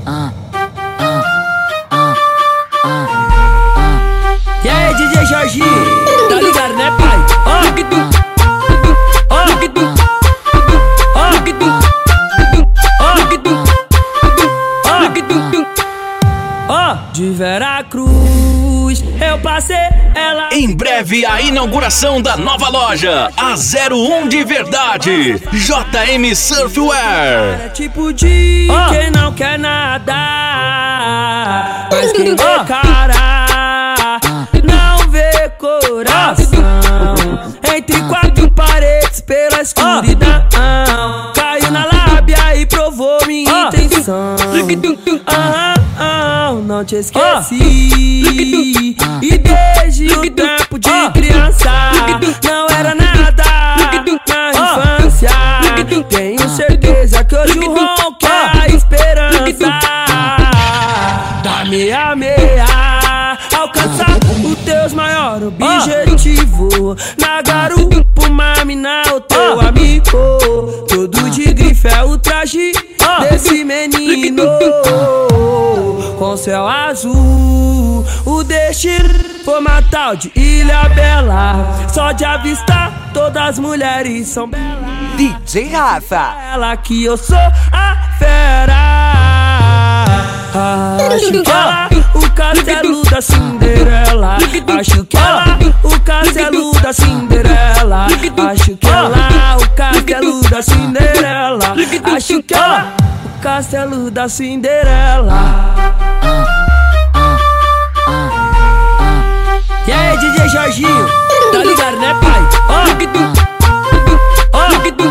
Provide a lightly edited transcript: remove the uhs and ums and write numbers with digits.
E aí, DJ Jorginho, tá ligado, né, pai? De Veracruz, eu passei ela. Em breve, a inauguração da nova loja, a 01 de verdade, JM Surfwear. É tipo de quem não quer nada, mas quem vê cara não vê coração. Entre quatro paredes pela escuridão, caiu na lábia e provou minha intenção. Não te esqueci, e desde o tempo de criança não era nada na infância. Tenho certeza que hoje o ronco é a esperança da meia-meia alcançar os teus maiores objetivos. Na garupa, uma mina, o teu amigo, todo de grife é o traje desse menino. Com céu azul, o destino foi uma tal de Ilha Bela. Só de avistar, todas as mulheres são belas. DJ Rafa, Ela que eu sou a fera. Acho que ela, o castelo da Cinderela. Acho que ela, o castelo da Cinderela. Acho que ela, o castelo da Cinderela. Acho que ela, o castelo da Cinderela. E aí, DJ Jorginho, tá ligado, né, pai?